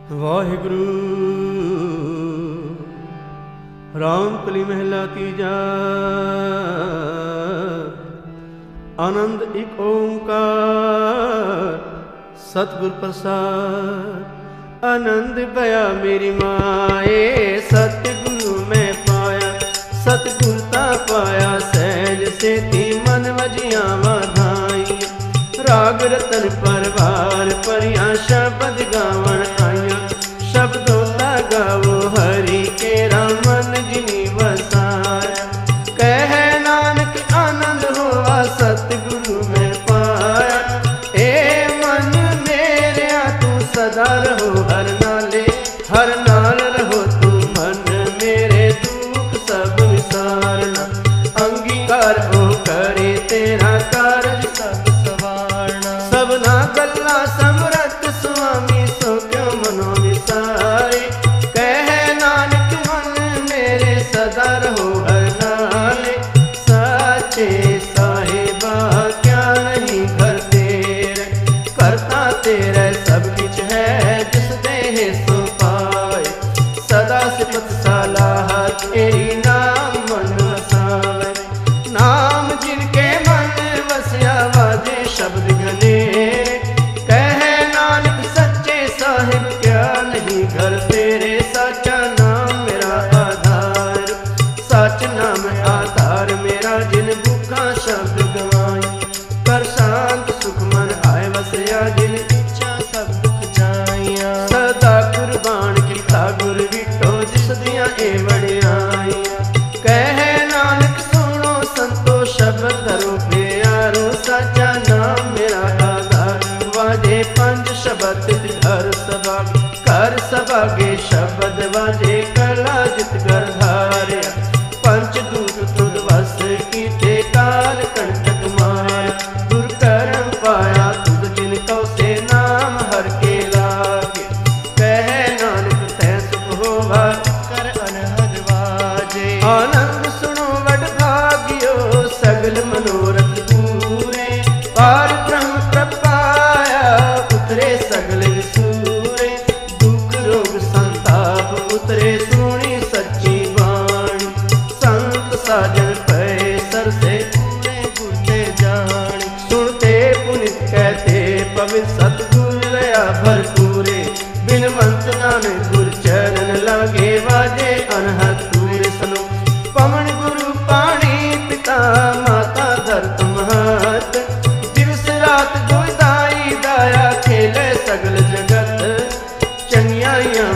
ਵਾਹਿਗੁਰੂ ਰਾਮ ਕਲੀ ਮਹਿਲਾ ਤੀਜਾ। ਆਨੰਦ ਇੱਕ ਓੰਕਾਰ ਸਤਿਗੁਰ ਪ੍ਰਸਾਦ। ਆਨੰਦ ਭਇਆ ਮੇਰੀ ਮਾਏ ਸਤਿਗੁਰੂ ਮੈਂ ਪਾਇਆ। ਸਤਿਗੁਰ ਤਾਂ ਪਾਇਆ ਸਹਿਜ ਸੇਤੀ ਮਨ ਵਜੀਆਂ ਵਾਧਾਈ। ਰਾਗ ਰਤਨ ਪਰਵਾਰ ਪਰਿਆ ਸ਼ਬਦ ਗਾਵਣ ਆਇਆ। ਸ਼ਬਦੋਂ ਦਾ ਗਾਵੋ ਹਰੀ ਕੇਰਾ ਮਨ ਜਿਨੀ ਵਸਾਇਆ। ਕਹਿ ਨਾਨਕ ਆਨੰਦ ਹੋਆ ਸਤਿਗੁਰੂ ਮੈਂ ਪਾਇਆ। ਏ ਮਨ ਮੇਰਿਆ ਤੂੰ ਸਦਾ ਰਹੋ ਹਰ ਨਾਲੇ। ਹਰ ਨਾਲ ਰਹੋ ਤੂੰ ਮਨ ਮੇਰੇ ਦੁੱਖ ਸਭ ਵਿਸਾਰਨਾ। ਅੰਗੀਕਾਰ ਹੋ ਕਰੇ ਤੇਰਾ ਕਾਰਜ ਸਭ ਸਵਾਰਨਾ। ਸਭਨਾ ਗੱਲਾਂ ਸਮਰੱਥ ਸੁਆਮੀ ਸੋ ਕਿਉ ਮਨੋ ਵਿਸਾਰੇ। ਕਹਿ ਨਾਨਕ ਮਨ ਮੇਰੇ ਸਦਾ ਰਹੋ ਹਰ ਨਾਲੇ। ਸਾਚੇ ਸਾਹਿਬਾ ਕਿਆ ਨਹੀਂ ਘਰ ਤੇਰੇ। ਕਰਤਾ ਤੇਰੇ ਸਭ ਕਿਛ ਹੈ ਜਿਸ ਦੇਹ ਸੋ ਪਾਏ। ਸਦਾ ਸਿਫਤ ਸਲਾਹ ਤੇਰੀ ਨਾਮ ਮਨ ਵਸਾਵੇ। ਨਾਮ ਜਿਨ ਕੇ ਮਨ ਵਸਿਆ ਵਾਜੇ ਸ਼ਬਦ ਗਨੇਰੇ। ਕਹਿ ਨਾਨਕ ਸੱਚੇ ਸਾਹਿਬ ਕਿਆ ਨਹੀਂ ਘਰ ਤੇਰੇ। ਸਾਚਾ ਨਾਮ ਮੇਰਾ ਆਧਾਰ। ਸੱਚ ਨਾਮ ਆਧਾਰ ਮੇਰਾ ਜਿਨ ਭੁੱਖਾਂ ਸ਼ਬਦ ਗਵਾਈ। ਕਰ ਸ਼ਾਂਤ ਸੁਖ ਮਨ ਆਏ ਵਸਿਆ ਜਿਨ ਇੱਛਾ ਸਭ ਦੁਖ ਜਾਈਆਂ। ਸਦਾ ਕੁਰਬਾਨ ਕੀਤਾ ਗੁਰ ਵਿਟੋ ਜਿਸ ਦੀਆਂ ਇਹ ਵਡਿਆਈਆਂ। ਕਹਿ ਨਾਨਕ ਸੁਣੋ ਸੰਤੋ ਸ਼ਬਦ ਧਰੋ ਪਿਆਰੋ। ਸਾਚਾ ਨਾਮ ਮੇਰਾ ਆਧਾਰ। ਵਾਜੇ ਪੰਜ ਸ਼ਬਦ ਹਰ ਸਭਾ ਘਰ ਸਭਾਗੇ ਸ਼ਬਦ ਵਾਜੇ ਕਲਾ ਜਿਤ ਘਰ ਧਾਰਿਆ। ਪੰਜ ਦੂਤ ਤੁਧ ਵਸ ਕੀਤੇ ਕਾਲ ਕੰਟਕ ਮਾਰ। ਦੁਰ ਕਰਮ ਪਾਇਆ ਤੁਧ ਜਿਨ ਕਉ ਸੇ ਨਾਮ ਹਰ ਕੇ ਲਾਗੇ। ਕਹਿ ਨਾਨਕ ਤੈ ਸੁਖ ਹੋਵਾ ਕਰ ਅਨਹਦ ਵਾਜੇ। ਆਨੰਦ ਸੁਣੋ ਵਡ ਭਾਗਿਓ ਸਗਲ ਮਨੋਰਥ ਪੂਰੇ। ਪਾਰ ਬ੍ਰਹਮ ਪ੍ਰਪਾਇਆ ਉਤਰੇ ਸਗਲ ਵਿਸੂਰੇ। ਦੁਖ ਰੋਗ ਸੰਤਾਪ ਉਤਰੇ ਸੁਣੀ ਸੱਚੀ ਬਾਣੀ। ਸੰਤ ਸਾਜਨ ਪਏ ਸਰਸੇ ਪੂਰੇ ਗੁਰ ਤੇ ਜਾਣੀ। ਸੁਣਤੇ ਪੁਨਿਤ ਕਹਤੇ ਪਵਿੱਤ ਸਤਿਗੁਰ ਰਹਾ ਭਰਪੂਰੇ। ਬਿਨ ਮੰਤ ਨਾਨਕ ਗੁਰ ਚਰਨ ਲਾਗੇ ਵਾਜੇ ਅਨਹਦ ਪੂਰੇ। ਸੁਨੋ ਪਵਨ ਗੁਰੂ ਪਾਣੀ ਪਿਤਾ ਮਾਤਾ ਧਰਤ ਮਹਤ। ਦਿਵਸ ਰਾਤ ਦੁਇਦਾਈ ਦਾਇਆ ਖੇਲੇ ਸਗਲ ਜਗਤ। ਚੰਗਿਆਈਆਂ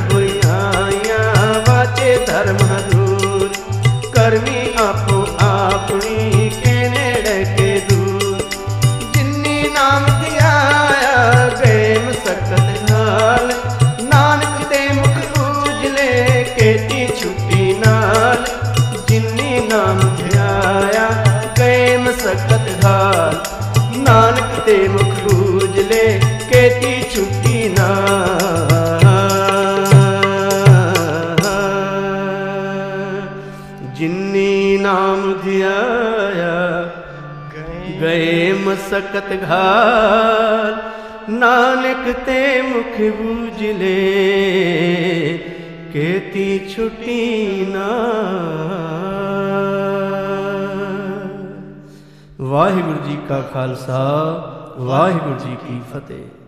ਬੁਰੀਆਈਆਂ ਵਾਚੇ ਧਰਮ ਹਦੂਰ। ਕਰਮੀ ਆਪੋ ਆਪਣੀ ਕੇ ਨੇੜੇ ਕੇ ਦੂਰ। ਜਿਨੀ ਨਾਮ ਧਿਆਇਆ ਗਏ ਮਸਕਤ ਨਾਲ। ਨਾਨਕ ਤੇ ਮੁਖ ਉਜਲੇ ਕੇਤੀ ਛੁੱਟੀ ਨਾਲ। ਜਿਨੀ ਨਾਮ ਧਿਆਇਆ ਗਏ ਮਸਕਤ ਨਾਲ। ਨਾਨਕ ਤੇ ਮੁਖ ਉਜਲੇ ਕੇਤੀ ਛੁੱਟੀ ਨਾਲ। ਜਿਨੀ ਨਾਮ ਧਿਆਇਆ ਗਏ ਮਸਕਤ ਘਾਲ। ਨਾਨਕ ਤੇ ਮੁਖ ਬੂਝਲੇ ਕੇਤੀ ਛੁੱਟੀ ਨਾਲ। ਵਾਹਿਗੁਰੂ ਜੀ ਕਾ ਖਾਲਸਾ ਵਾਹਿਗੁਰੂ ਜੀ ਕੀ ਫਤਿਹ।